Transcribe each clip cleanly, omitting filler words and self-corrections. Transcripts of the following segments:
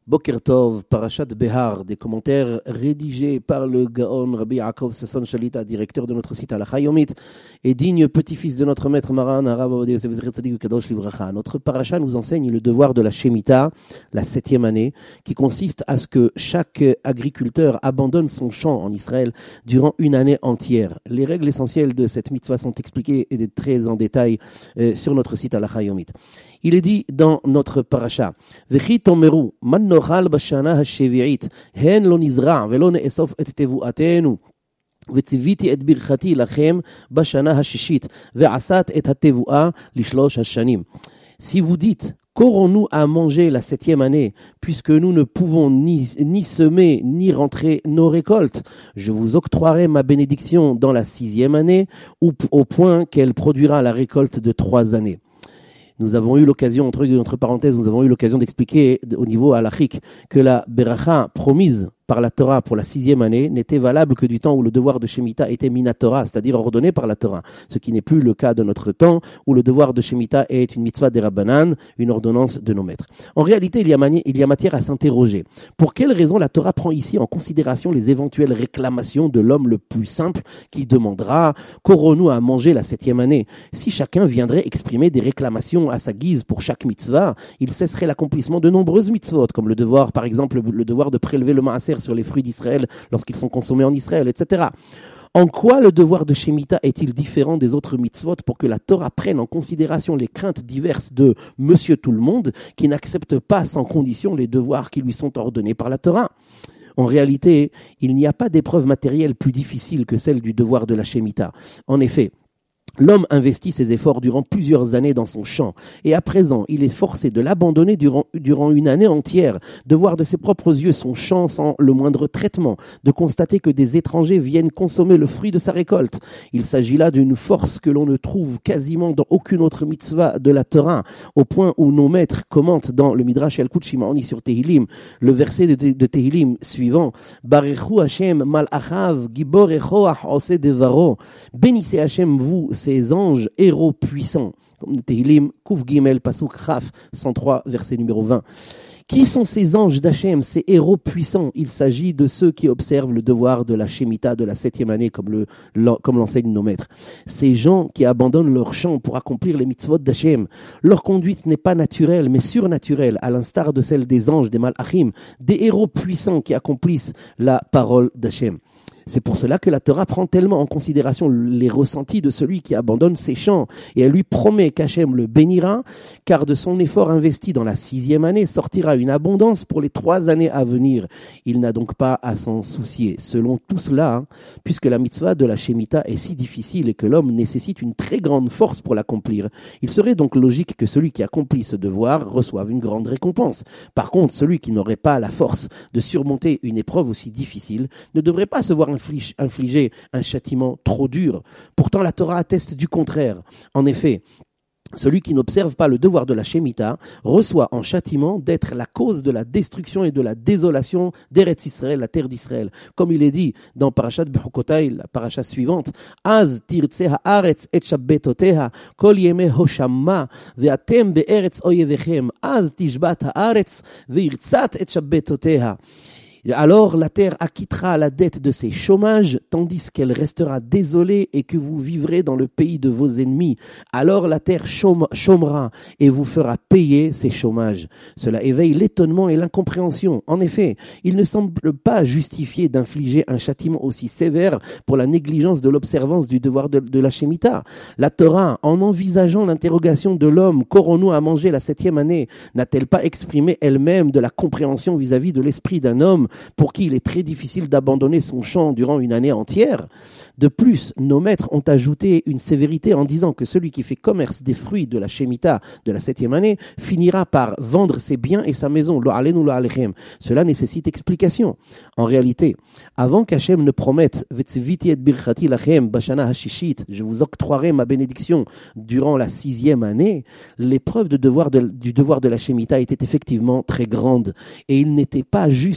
Boker Tov, Parashat Behar, des commentaires rédigés par le Gaon Rabbi Yaakov Sasson Shalita, directeur de notre site Halakha Yomit, et digne petit-fils de notre maître Maran, Harav Ovadia Yosef Zecher Tzadik Kadosh Livracha. Notre parasha nous enseigne le devoir de la Shemitah, la 7e année, qui consiste à ce que chaque agriculteur abandonne son champ en Israël durant une année entière. Les règles essentielles de cette mitzvah sont expliquées et très en détail sur notre site Halakha Yomit. Il est dit dans notre parasha, Vechi tomeru, man nochal bashana ha-shevi'it, hen lo nizra' velo ne'esof et tevu'atenu, וציוויתי את ברכתי לכם בשנה השישית, ועשת את התבואה לשלוש השנים. Si vous dites, qu'aurons-nous à manger la 7e année, puisque nous ne pouvons ni semer, ni rentrer nos récoltes? Je vous octroierai ma bénédiction dans la 6e année, au point qu'elle produira la récolte de 3 années. Nous avons eu l'occasion, entre parenthèses, d'expliquer au niveau halachique que la beracha promise par la Torah pour la 6e année n'était valable que du temps où le devoir de Shemitah était minatora, c'est-à-dire ordonné par la Torah, ce qui n'est plus le cas de notre temps où le devoir de Shemitah est une mitzvah des Rabbanan, une ordonnance de nos maîtres. En réalité, il y a matière à s'interroger. Pour quelle raison la Torah prend ici en considération les éventuelles réclamations de l'homme le plus simple qui demandera « Qu'aurons-nous à manger la 7e année ?» Si chacun viendrait exprimer des réclamations à sa guise pour chaque mitzvah, il cesserait l'accomplissement de nombreuses mitzvot, comme le devoir, par exemple, le devoir de prélever le maaser sur les fruits d'Israël lorsqu'ils sont consommés en Israël, etc. En quoi le devoir de Shemitah est-il différent des autres mitzvot pour que la Torah prenne en considération les craintes diverses de Monsieur Tout-le-Monde qui n'accepte pas sans condition les devoirs qui lui sont ordonnés par la Torah? En réalité, il n'y a pas d'épreuve matérielle plus difficile que celle du devoir de la Shemitah. En effet, l'homme investit ses efforts durant plusieurs années dans son champ, et à présent, il est forcé de l'abandonner durant une année entière, de voir de ses propres yeux son champ sans le moindre traitement, de constater que des étrangers viennent consommer le fruit de sa récolte. Il s'agit là d'une force que l'on ne trouve quasiment dans aucune autre mitzvah de la Torah, au point où nos maîtres commentent dans le Midrash Yalkut Shimoni sur Tehilim, le verset de Tehilim suivant, Barechu Hashem mal'achav gibor echoach oseh devaro, bénissez Hashem vous, ces anges héros puissants, comme Tehilim, Kuf Gimel, Pasuk Chaf, 103, verset numéro 20. Qui sont ces anges d'Hachem, ces héros puissants? Il s'agit de ceux qui observent le devoir de la Shemitah de la 7e année, comme l'enseignent nos maîtres. Ces gens qui abandonnent leur champ pour accomplir les mitzvot d'Hachem. Leur conduite n'est pas naturelle, mais surnaturelle, à l'instar de celle des anges, des malachim, des héros puissants qui accomplissent la parole d'Hachem. C'est pour cela que la Torah prend tellement en considération les ressentis de celui qui abandonne ses champs, et elle lui promet qu'Hachem le bénira, car de son effort investi dans la 6e année sortira une abondance pour les 3 années à venir. Il n'a donc pas à s'en soucier. Selon tout cela, puisque la mitzvah de la Shemitah est si difficile et que l'homme nécessite une très grande force pour l'accomplir, il serait donc logique que celui qui accomplit ce devoir reçoive une grande récompense. Par contre, celui qui n'aurait pas la force de surmonter une épreuve aussi difficile ne devrait pas se voir infliger un châtiment trop dur. Pourtant, la Torah atteste du contraire. En effet, celui qui n'observe pas le devoir de la Shemitah reçoit en châtiment d'être la cause de la destruction et de la désolation d'Eretz Israël, la terre d'Israël. Comme il est dit dans Parashat Bechukotai, la parasha suivante, Az tirtse haaretz et shabbetoteha, kol yemei hoshamma, ve'atem be'eretz oyevechem, az tishbat haaretz, ve'irtzat et shabbetoteha. Alors la terre acquittera la dette de ses chômages, tandis qu'elle restera désolée et que vous vivrez dans le pays de vos ennemis. Alors la terre chômera et vous fera payer ses chômages. Cela éveille l'étonnement et l'incompréhension. En effet, il ne semble pas justifié d'infliger un châtiment aussi sévère pour la négligence de l'observance du devoir de la Shemitah. La Torah, en envisageant l'interrogation de l'homme, qu'aurons-nous à manger la 7e année, n'a-t-elle pas exprimé elle-même de la compréhension vis-à-vis de l'esprit d'un homme pour qui il est très difficile d'abandonner son champ durant une année entière? De plus, nos maîtres ont ajouté une sévérité en disant que celui qui fait commerce des fruits de la Shemitah de la 7e année finira par vendre ses biens et sa maison. Lo alenu lo alechem. Cela nécessite explication. En réalité, avant qu'Hachem ne promette Vetziviti et birchati lachem bashana hashishit, je vous octroierai ma bénédiction durant la 6e année, l'épreuve du devoir de la Shemitah était effectivement très grande et il n'était pas juste d'infliger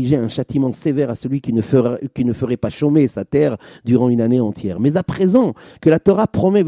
infliger un châtiment sévère à celui qui ne ferait pas chômer sa terre durant une année entière. Mais à présent, que la Torah promet,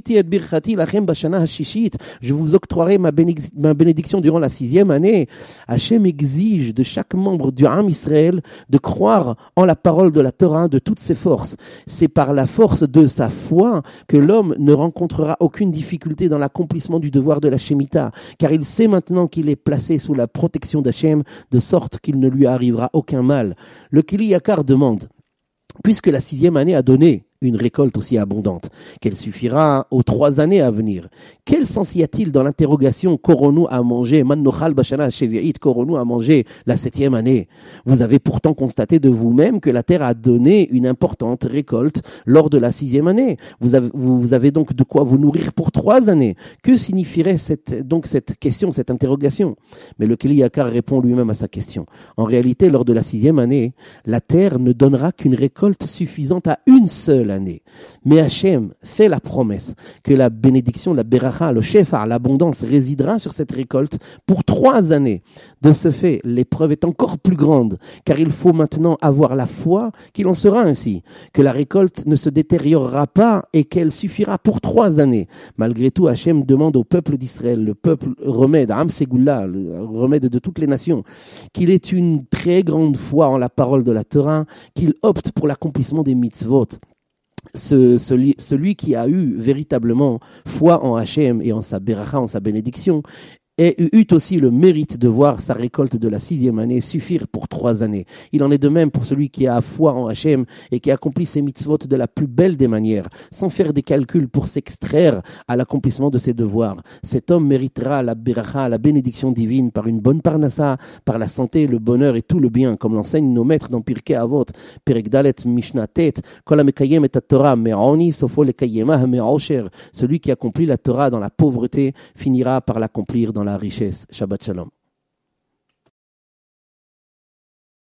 je vous octroierai ma bénédiction durant la 6e année, Hachem exige de chaque membre du Ham Israël de croire en la parole de la Torah de toutes ses forces. C'est par la force de sa foi que l'homme ne rencontrera aucune difficulté dans l'accomplissement du devoir de la Shemitah, car il sait maintenant qu'il est placé sous la protection d'Hachem, de sorte qu'il ne lui arrivera aucun mal. Le Kili Yakar demande, puisque la 6e année a donné une récolte aussi abondante, qu'elle suffira aux 3 années à venir. Quel sens y a-t-il dans l'interrogation qu'aurons-nous à manger, Mannochal Bashana Shevi'it, qu'aurons-nous à manger la 7e année? Vous avez pourtant constaté de vous-même que la terre a donné une importante récolte lors de la 6e année. Vous avez donc de quoi vous nourrir pour 3 années. Que signifierait cette question, cette interrogation? Mais le Keli Yakar répond lui-même à sa question. En réalité, lors de la 6e année, la terre ne donnera qu'une récolte suffisante à une seule année. Mais Hachem fait la promesse que la bénédiction, la beracha, le shefar, l'abondance résidera sur cette récolte pour 3 années. De ce fait, l'épreuve est encore plus grande, car il faut maintenant avoir la foi qu'il en sera ainsi, que la récolte ne se détériorera pas et qu'elle suffira pour 3 années. Malgré tout, Hachem demande au peuple d'Israël, le peuple remède, Am Segula, le remède de toutes les nations, qu'il ait une très grande foi en la parole de la Torah, qu'il opte pour l'accomplissement des mitzvot. Celui qui a eu véritablement foi en Hachem et en sa beracha, en sa bénédiction, et eut aussi le mérite de voir sa récolte de la 6e année suffire pour 3 années. Il en est de même pour celui qui a foi en Hachem et qui accomplit ses mitzvot de la plus belle des manières, sans faire des calculs pour s'extraire à l'accomplissement de ses devoirs. Cet homme méritera la beracha, la bénédiction divine par une bonne parnassa, par la santé, le bonheur et tout le bien, comme l'enseignent nos maîtres dans Pirkei Avot, Perek Dalet Mishnah Tet, Kol hamekayem et Torah me'oni sofo lekayemah me'osher. Celui qui accomplit la Torah dans la pauvreté finira par l'accomplir dans la richesse. Shabbat Shalom.